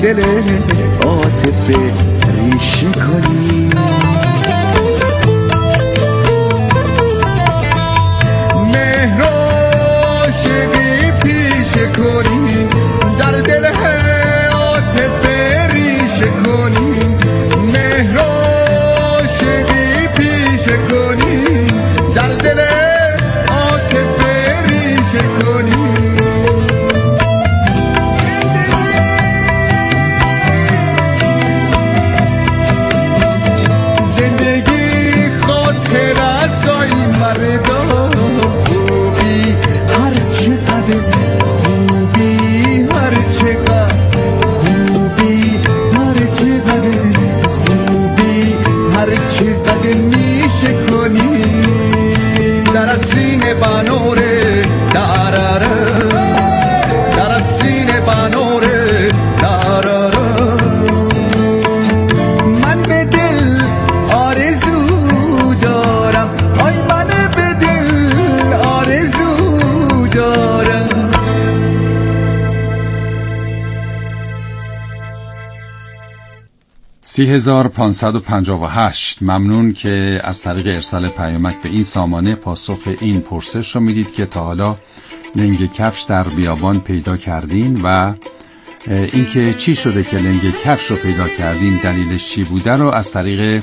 دل عاطفه ریشه کنی. مهر و عاشقی پیشه کنی، در دل عاطفه ریشه کنی. مهر و عاشقی پیشه کنی، در دل عاطفه ریشه کنی. زندگی خاطر از آی مردا، خوبی هر چقدر خوبی، هر چقدر خوبی، هر چقدر خوبی، هر چقدر میشه کنی. در از سینه بانوره داراره، در از سینه بانوره داراره. من به دل آرزو دارم، آی من به دل آرزو دارم. 3558. ممنون که از طریق ارسال پیامک به این سامانه پاسخ این پرسش رو میدید که تا حالا لنگ کفش در بیابان پیدا کردین و اینکه چی شده که لنگ کفش رو پیدا کردین، دلیلش چی بوده رو از طریق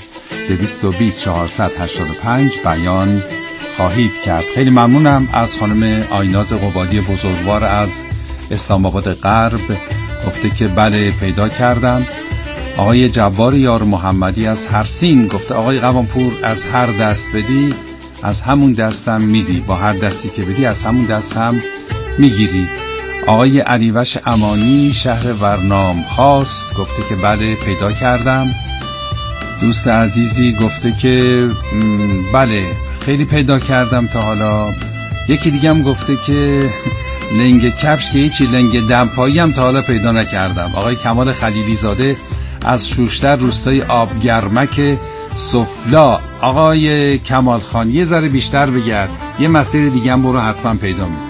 220-485 بیان خواهید کرد. خیلی ممنونم از خانم آیناز قبادی بزرگوار از اسلام آباد غرب، گفته که بله پیدا کردم. آقای جبار یار محمدی از هرسین گفته آقای قوانپور از هر دست بدی از همون دستم میدی، با هر دستی که بدی از همون دست هم میگیری. آقای علیوش امانی شهر ورنام خواست گفته که بله پیدا کردم. دوست عزیزی گفته که بله خیلی پیدا کردم تا حالا. یکی دیگه هم گفته که لنگ کفش که هیچی، لنگ دمپایی هم تا حالا پیدا نکردم. آقای کمال خلیلی زاده از شوشتر روستای آبگرمک سفلا. آقای کمال خان یه ذره بیشتر بگرد، یه مسیر دیگه هم برو حتما پیدا میکنی.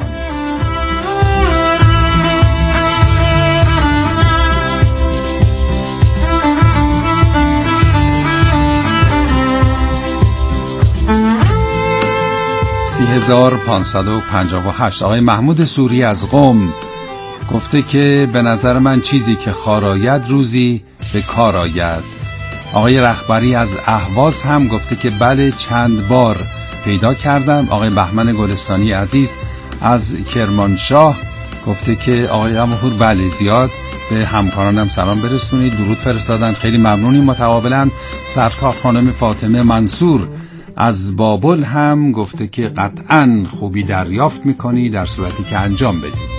(3558) آقای محمود سوری از قم گفته که به نظر من چیزی که خار آید روزی به کار آید. آقای رهبری از اهواز هم گفته که بله چند بار پیدا کردم. آقای بهمن گلستانی عزیز از کرمانشاه گفته که آقای قمهور بله زیاد. به همکارانم سلام برسونید، درود فرستادن، خیلی ممنونیم متقابلا. سرکار خانم فاطمه منصور از بابل هم گفته که قطعاً خوبی دریافت میکنی در صورتی که انجام بدی.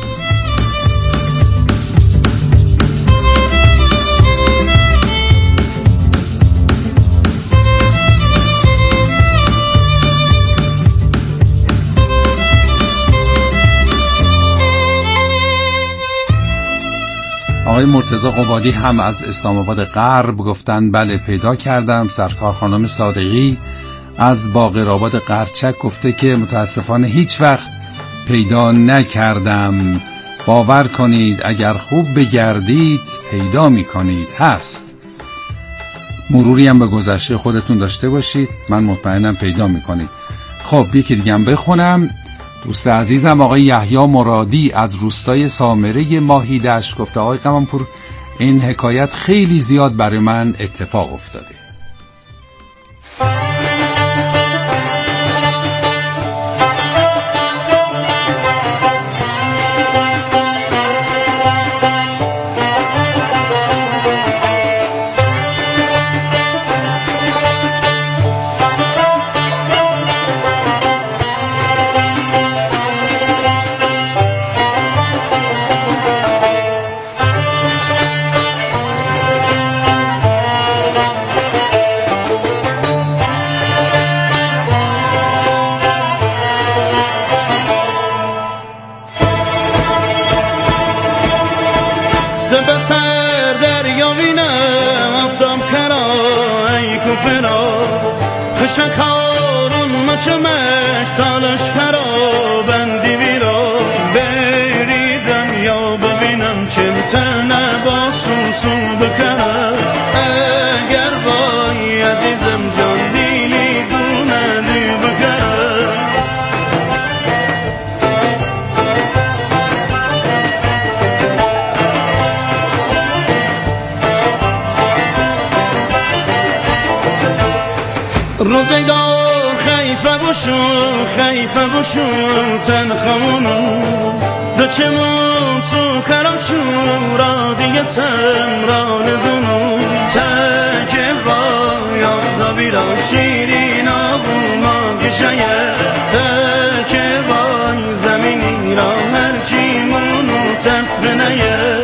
آقای مرتضی قبادی هم از اسلام آباد غرب گفتن بله پیدا کردم. سرکار خانم صادقی از باقرآباد قرچک گفته که متاسفانه هیچ وقت پیدا نکردم. باور کنید اگر خوب بگردید پیدا میکنید. هست مروری هم به گذشته خودتون داشته باشید، من مطمئنم پیدا میکنید. خب یکی دیگه هم بخونم. دوست عزیزم آقای یحیی مرادی از روستای سامره ماهیدشت گفته آقای قمانپور این حکایت خیلی زیاد برای من اتفاق افتاده. سر دریا وینم افتام کرای کوپرا خشکارون مچمش تالش کرا بندی بیرا بریدم یا ببینم چه تنه باسون سو بکنم اگر وای عزیزم جان دیلی دونه دی بکنم روزگار خیفه بشون تن خمونو دو چمون تو کرم شون را دیگه سم را نزونو تکه با یاد بیرا شیرین آبو ما گشایه تکه با زمینی را هرچی مونو ترس بنایه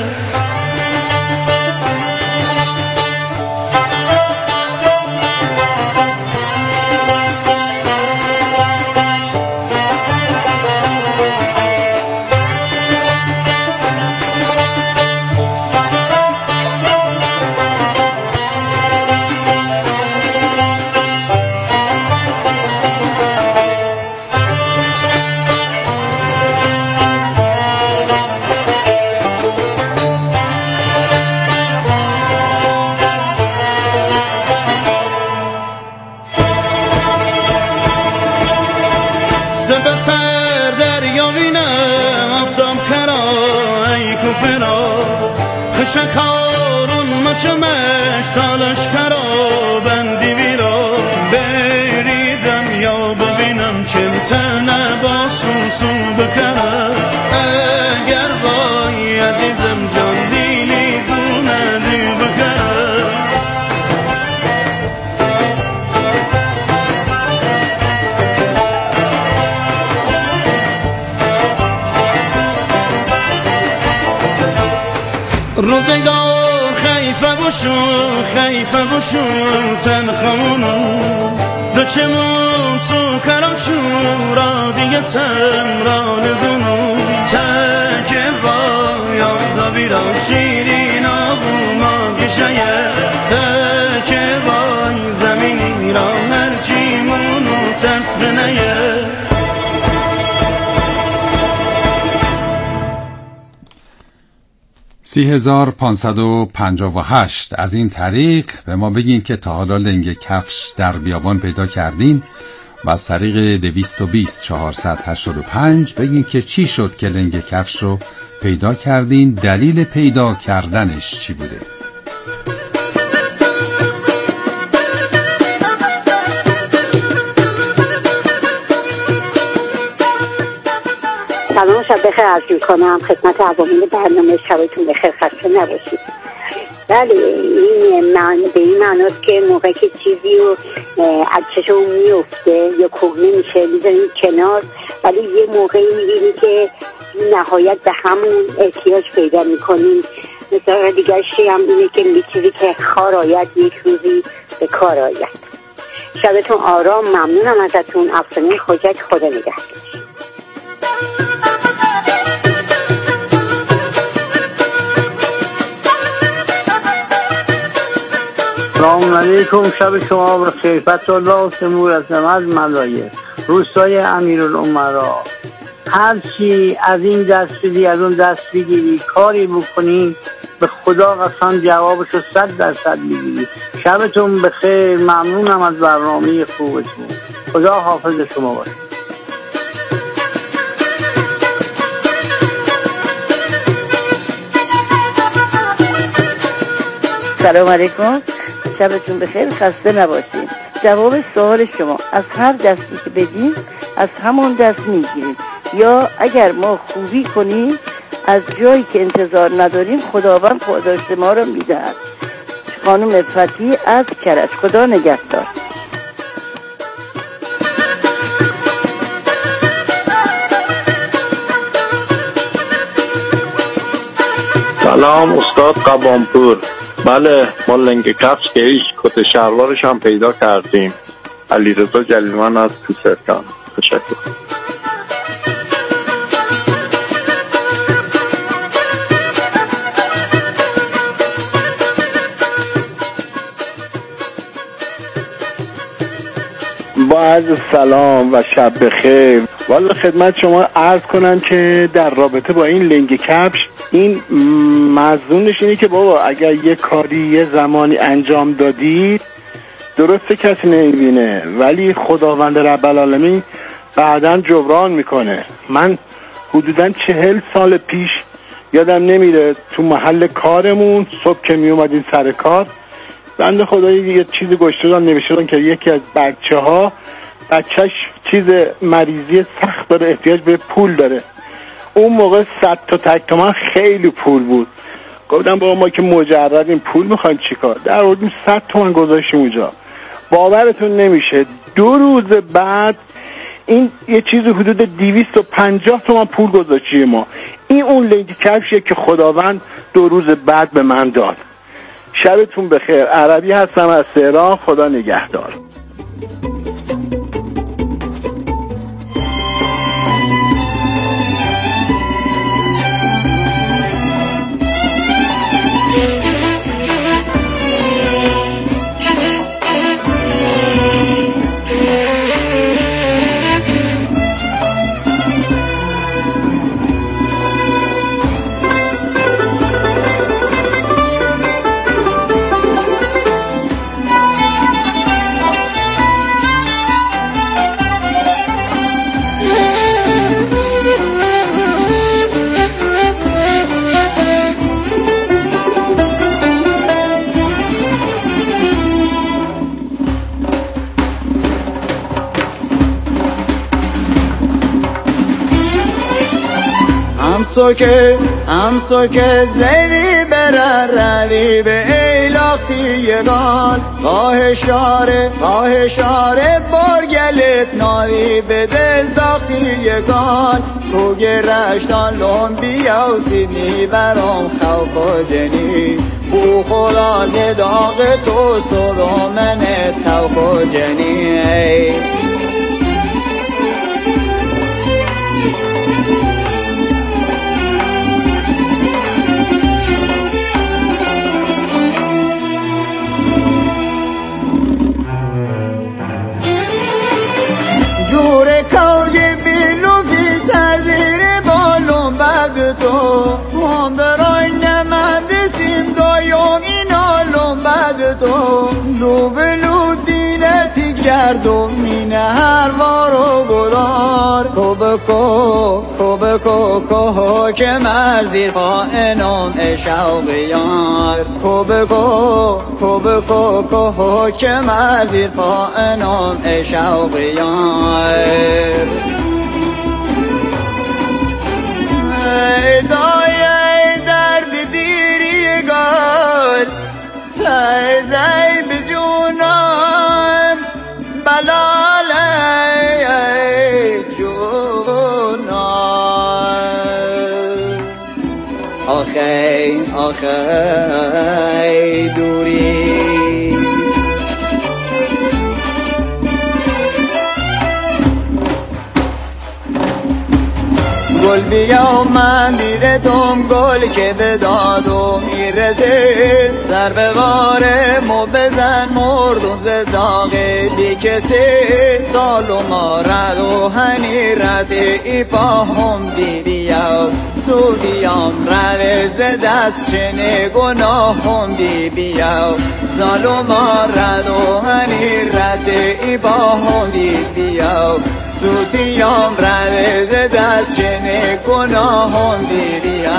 سر دریا بینم افتام کرا ای کوپرا خشکارون مچمش تالش کرا بندی بیرا بریدم یا ببینم که تنه با سو بکنم اگر وای عزیزم جان دیلی دونه دی بکنم روزگار خیفه بشون تن خمونو دو چمون تو کرم شون را دیگه سم را نزونو تکه با یاد بیرا شیرین آبو ما گشایه تکه با زمینی را هرچی مونو ترس بنایه 3558 از این طریق به ما بگین که تا حالا لنگ کفش در بیابان پیدا کردین و از طریق 220 485 بگین که چی شد که لنگ کفش رو پیدا کردین، دلیل پیدا کردنش چی بوده. سلام، شب بخیر عرض می‌کنم خدمت عوامل برنامه. شبتون بخیر، خسته نباشید. بله، این به این معناست که موقعی که چیزی رو از چشمون میفته یا کهنه میشه میذاریم کنار، ولی یه موقعی میبینی که نهایت به همون احتیاج پیدا میکنیم. مثلا دیگرشی هم اینه که چیزی که خار آید یک روزی به کار آید. شبتون آرام، ممنونم ازتون. افسانه خوجک، خدا نگهدار. سلام علیکم، شب شما بخیر. فتح‌الله سمور هستم از ملایه، روستای امیرالامرا. هرچی از این دست بدی از اون دست بگیری، کاری بکنی به خدا قسم جوابشو 100% میگیری. شبتون بخیر، ممنونم از برنامه خوبتون. خدا حافظ شما باشه. سلام علیکم، شبتون بخیر، خسته نباشید. جواب سوال شما، از هر دستی که بدیم از همون دست میگیریم، یا اگر ما خوبی کنیم از جایی که انتظار نداریم خداوند پاداش ما رو میدهد. خانم فتی از کرج، خدا نگهدار. سلام استاد قبانپور. بله، ما لنگ کفش که هیچ کت شلوارش هم پیدا کردیم. علیرضا جلیلمن از توسرکان. تشکر. با عرض سلام و شب بخیر. والا خدمت شما عرض کنم که در رابطه با این لنگ کفش این مضمونش اینه که بابا اگر یه کاری یه زمانی انجام دادید درسته کسی نمیبینه، ولی خداوند رب العالمین بعداً جبران میکنه. من حدوداً 40 سال پیش یادم نمیره تو محل کارمون صبح که میومدین سر کار، بنده خدایی یه چیزی گوشته دادن نوشته که یکی از بچهش چیز مریضی سخت داره، احتیاج به پول داره. اون موقع 100 تا تک تومن خیلی پول بود. گفتم بابا ما که مجردیم پول میخوایم چیکار؟ در آوردیم 100 تومن گذاشتیم اونجا. باورتون نمیشه 2 روز بعد این یه چیزی حدود 250 تومن پول گذاشتی ما. این اون لیدی کفشیه که خداوند 2 روز بعد به من داد. شبتون بخیر. عربی هستم از تهران. خدا نگهدار. همسو که زیدی بره ردی به ایلاقتی یگان گاه شاره برگلت نادی به دل داختی یگان کوگ رشتان لون بیا و سیدنی برام خوف و جنی بو خدا زداغ تو صدا من توف و جنی هم برای نمندسیم دایم این حالم بد تو لو به لو دینتی گردم مینه هر وارو گدار کو که مرزیر پا انام شوق یار کو که مرزیر پا انام شوق یار دای درد دیری گل تایزای بجونم بلاله جونم آخی دوری گل بیا من دیرتم گل که به دادو میرسه سر به واره مو بزن مردم زداغه بی کسی سالو ما رد و هنی رد ای پا هم دی بیا سودیام رد زدست چنه گناه هم دی بیا سالو ما رد و هنی رد ای پا هم دی بیا سوتیام رد دست چنه گناهم دیدیم.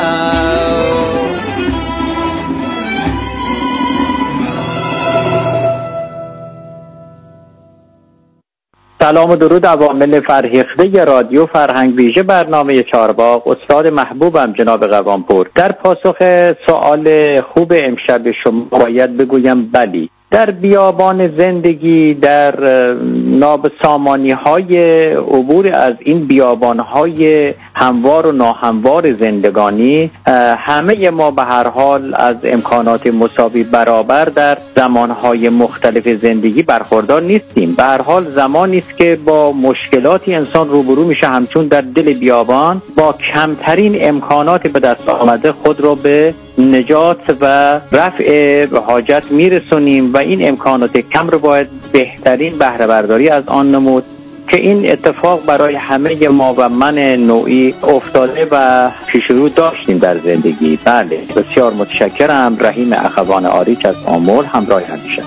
سلام و درود عوامل فرهیخته رادیو فرهنگ ویژه برنامه چهارباغ، استاد محبوبم جناب قوامپور. در پاسخ سوال خوب امشب شما باید بگویم بلی، در بیابان زندگی، در نابسامانی‌های عبور از این بیابان‌های هموار و ناهموار زندگانی، همه ما به هر حال از امکانات مساوی برابر در زمان‌های مختلف زندگی برخوردار نیستیم. به هر حال زمانی است که با مشکلاتی انسان روبرو میشه، همچون در دل بیابان با کمترین امکانات به دست آمده خود را به نجات و رفع حاجت میرسونیم و این امکانات کم رو باید بهترین بهره برداری از آن نمود که این اتفاق برای همه ما و من نوعی افتاده و پیش رو داشتیم در زندگی. بله، بسیار متشکرم. رحیم اخوان آریک از آمل، همراه همیشه.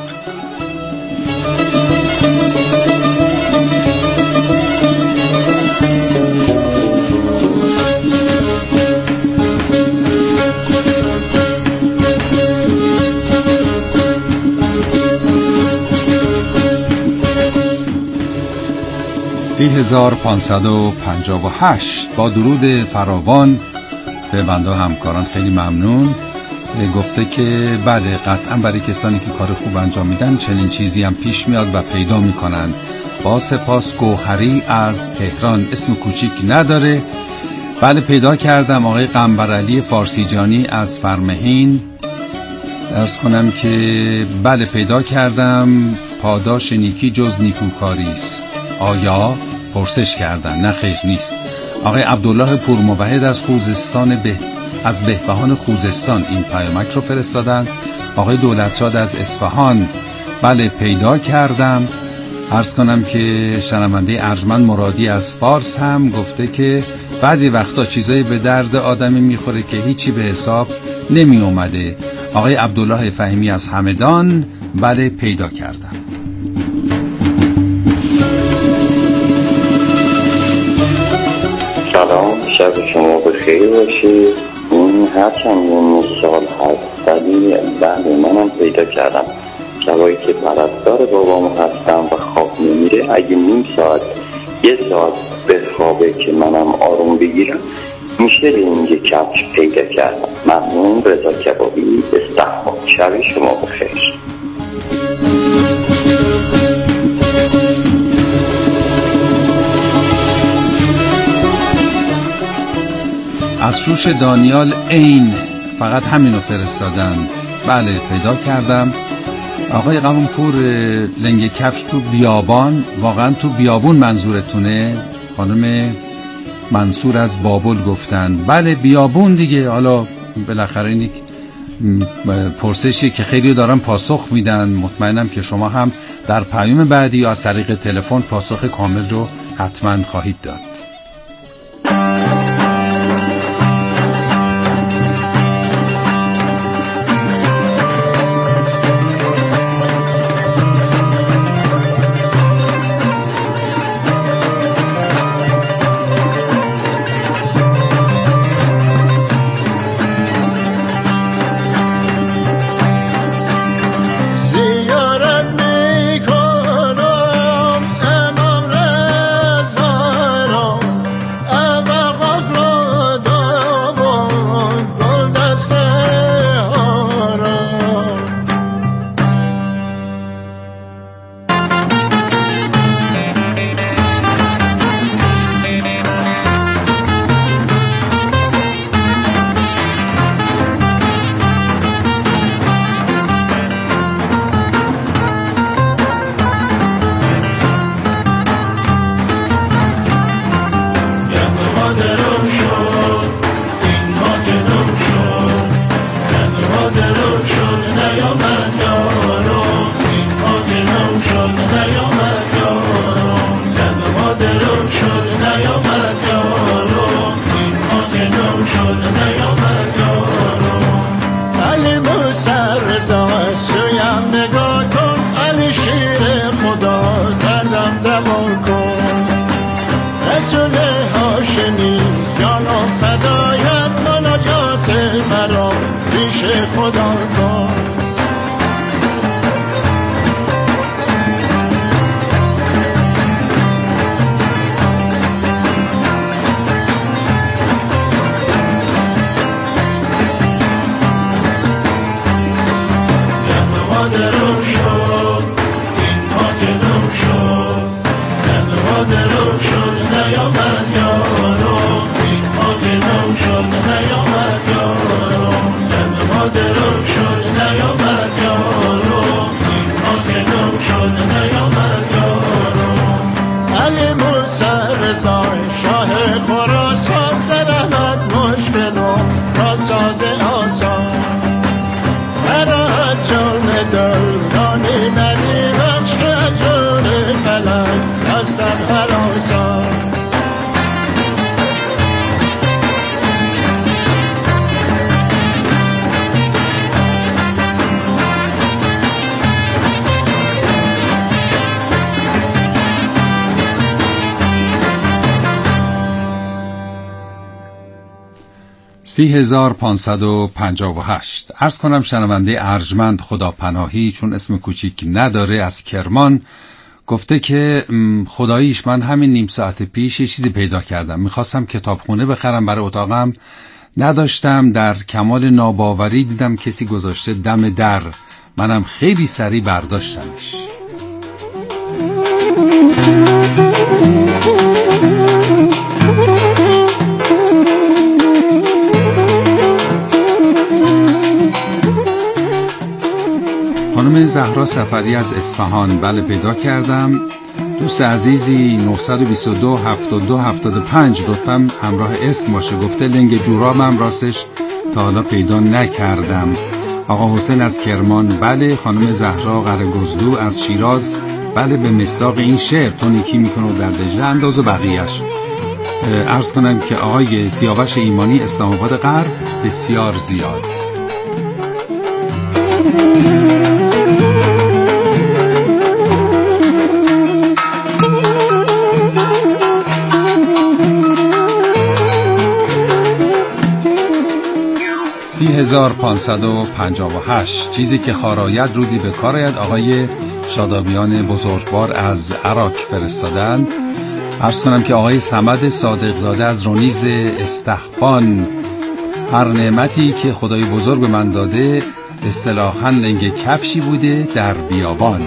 $30,558 با درود فراوان به بنده همکاران خیلی ممنون. گفته که بله قطعا برای کسانی که کار خوب انجام میدن چنین چیزی هم پیش میاد و پیدا میکنن. با سپاس. گوهری از تهران، اسم کوچیک نداره. بله پیدا کردم. آقای قنبرعلی فارسیجانی از فرمهین، عرض کنم که بله پیدا کردم. پاداش نیکی جز نیکوکاری است. آیا؟ پرسش کردن. نه خیر نیست. آقای عبدالله پورموحد از خوزستان از بهبهان خوزستان این پیامک رو فرستادن. آقای دولتشاد از اصفهان، بله پیدا کردم. عرض کنم که شنونده ارجمند مرادی از فارس هم گفته که بعضی وقتا چیزایی به درد آدمی میخوره که هیچی به حساب نمی اومده. آقای عبدالله فهیمی از همدان، بله پیدا کردم. سلام، شب شما بخیر باشید. این هرچند سال هست ولی بله منم پیدا کردم. شبایی که پرستار بابامو هستم و خواب نمیره، اگه نیم ساعت 1 ساعت بخوابه که منم آروم بگیرم، میشه این یه کفش پیدا کردم. ممنون. رضا کبابی، استحقاق. شب شما بخیر. از شوش دانیال عین، فقط همینو فرستادن. بله پیدا کردم. آقای قوانپور، لنگ کفش تو بیابان، واقعا تو بیابون منظورتونه؟ خانم منصور از بابل گفتن. بله بیابون دیگه. حالا بالاخره این پرسشی که خیلی دارن پاسخ میدن. مطمئنم که شما هم در پیام بعدی یا از طریق تلفن پاسخ کامل رو حتما خواهید داد. دستم 30,558. عرض کنم شنونده ارجمند خداپناهی، چون اسم کوچیک نداره، از کرمان گفته که خداییش من همین نیم ساعت پیش یه چیزی پیدا کردم، میخواستم کتابخونه بخرم برای اتاقم، نداشتم، در کمال ناباوری دیدم کسی گذاشته دم در، منم خیلی سریع برداشتمش. خانم زهرا سفری از اصفهان، بله پیدا کردم. دوست عزیزی 922 72 75 لطفاً همراه اسم باشه، گفته لنگ جورابم راستش تا حالا پیدا نکردم. آقا حسین از کرمان، بله. خانم زهرا قره‌گزدو از شیراز، بله به مصداق این شعر تو نیکی میکنه در دجله انداز و بقیهش. عرض کنم که آقای سیاوش ایمانی اسلام آباد غرب، بسیار زیاد. سی 1558. چیزی که خاراید روزی به کار آید، آقای شادابیان بزرگوار از عراق فرستادن. عرض کنم که آقای صمد صادق زاده از رونیز استحبان، هر نعمتی که خدای بزرگ به من داده اصطلاحاً لنگ کفشی بوده در بیابان.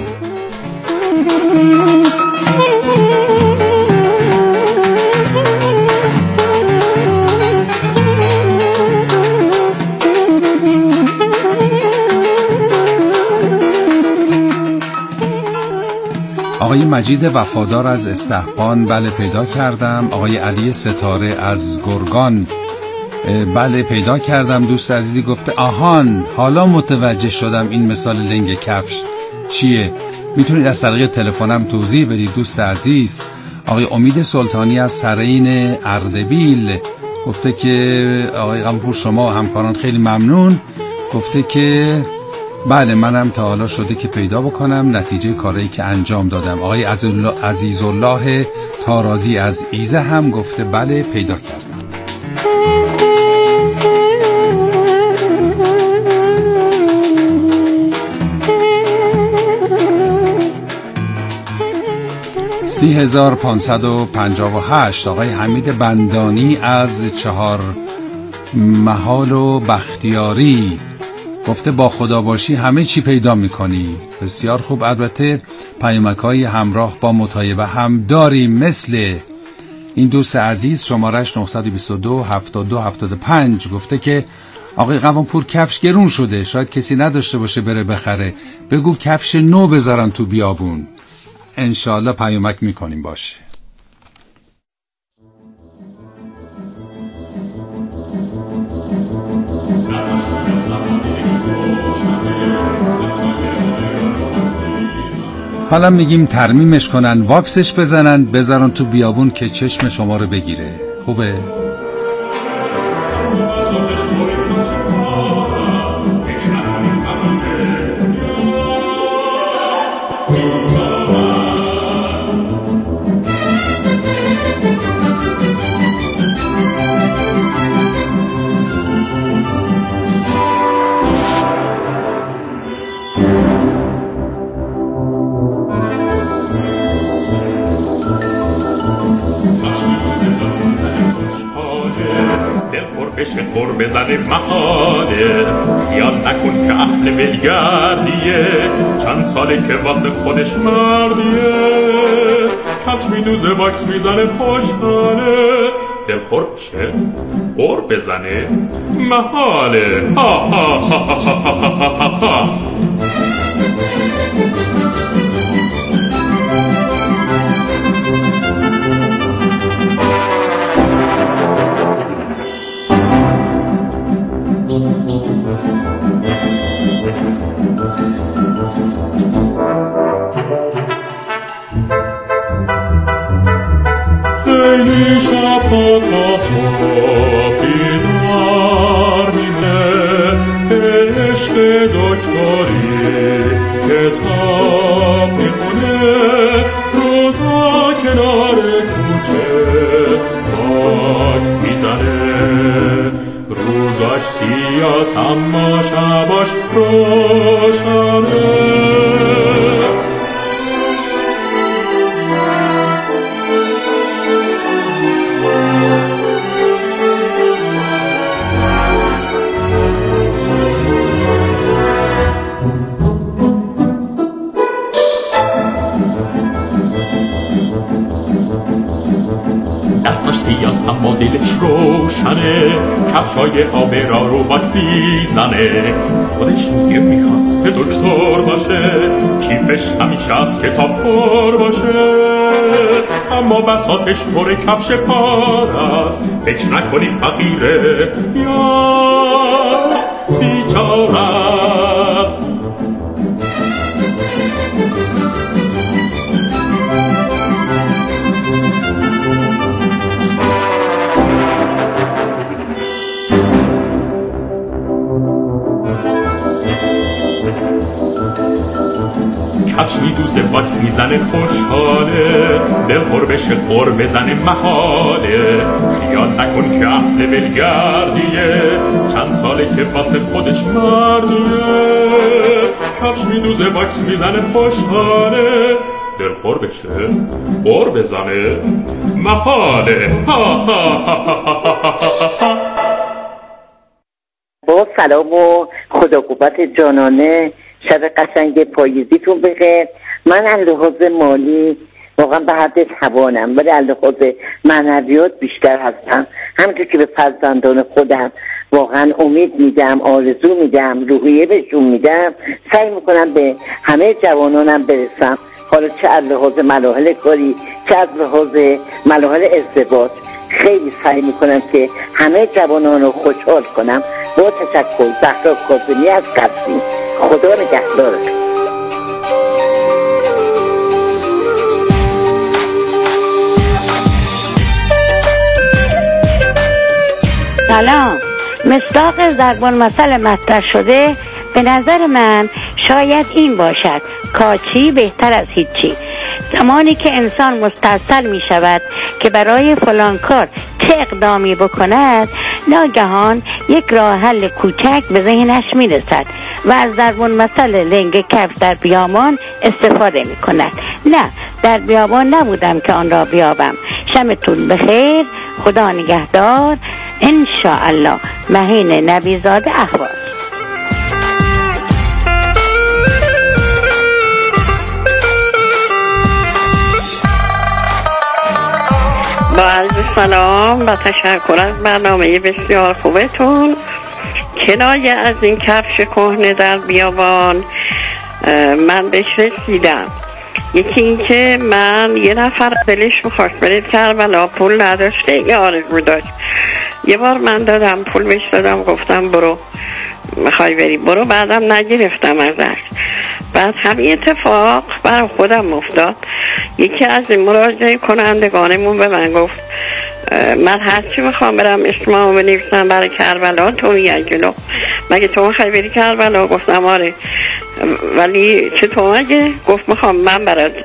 آقای مجید وفادار از استحبان، بله پیدا کردم. آقای علی ستاره از گرگان، بله پیدا کردم. دوست عزیزی گفته آهان حالا متوجه شدم این مثال لنگ کفش چیه، میتونید از طریق تلفنم توضیح بدید دوست عزیز. آقای امید سلطانی از سرین اردبیل گفته که آقای غمپور شما و همکاران خیلی ممنون، گفته که بله منم تا حالا شده که پیدا بکنم نتیجه کاری که انجام دادم. آقای عزیزالله تارازی از ایزه هم گفته بله پیدا کردم. سی 1558. آقای حمید بندانی از چهار محال و بختیاری گفته با خدا باشی همه چی پیدا میکنی. بسیار خوب. البته پیامک‌های همراه با مطایبه هم داریم، مثل این دوست عزیز شمارش 922 72 75 گفته که آقای قوانپور کفش گرون شده، شاید کسی نداشته باشه بره بخره، بگو کفش نو بذارن تو بیابون. انشالله پیامک میکنیم باشه. حالا میگیم ترمیمش کنن، واکسش بزنن، بذارن تو بیابون که چشم شما رو بگیره. خوبه؟ خور بزنه محاله، خیال نکن که اهل بلگردیه، چند ساله که واسه خودش مردیه، کفش میدوزه واکس میزنه خوشحاله، دلخور بشه خور بزنه محاله. ها ها ها ها ها ها ها. خیلی شب تا صبح بیدار میمونه، عشق دکتری کتاب میخونه، روزا کنار کوچه واکس میزنه، دستش سیاس اما شباش روشنه. دستش سیاست اما دلش روشنه، کفشای آبرا رو باکس میزنه. خودش میگه میخواسته دکتر باشه، کیفش همیشه از کتاب پر باشه. اما بساطش پر کفش پار است، فکر نکنی فقیره یا بیچاره است. کفش میدوزه واکس میزنه خوشحاله، دلخور بشه قر بزنه محاله. خیال نکن که اهل بلگردیه، چند ساله که واسه خودش مردیه. کفش میدوزه واکس میزنه خوشحاله، دلخور بشه قر بزنه محاله. با سلام و خدا قوت جانانه، شب قشنگ پاییزیتون بخیر. من از لحاظ مالی واقعا به حد توانم، ولی از لحاظ معنویات بیشتر هستم. همونطور که به فرزندان خودم واقعا امید میدم، آرزو میدم، روحیه بهشون میدم، سعی میکنم به همه جوانانم برسم، حالا چه از لحاظ مراحل کاری چه از لحاظ مراحل ازدواج. خیلی سعی میکنم که همه جوانان رو خوشحال کنم. با تشکر. زهرا کاظمی از قزوین. خدا نگهدارتون. سلام. مصداق ضرب المثل مطرح شده به نظر من شاید این باشد: کاچی بهتر از هیچی. زمانی که انسان مستحصل می شود که برای فلان کار چه اقدامی بکند، ناگهان یک راه حل کوچک به ذهنش می رسد و از ضرب المثل لنگ کفش در بیابان استفاده می کند. نه، در بیابان نبودم که آن را بیابم. شبتون بخیر. خدا نگهدار. انشاءالله. مهین نبیزاده، اهواز. با عرض سلام و تشکر از برنامه بسیار خوبتون. کنایه از این کفش کهنه در بیابان من بهش رسیدم. یکی این که من یه نفر دلش می‌خواست بره کربلا، پول نداشته، یه آرزو داشت. یه بار من دادم، پول بهش دادم، گفتم برو، میخوای بری برو. بعدم نگرفتم ازش. بعد همین اتفاق برای خودم افتاد. یکی از این مراجعه کنندگانمون به من گفت من هرچی میخوام برم اسممو بنویسم برای کربلا، تو میگه جلو، مگه تو میخوای بری کربلا؟ گفتم آره. ولی چطور مگه؟ گفت میخوام من برای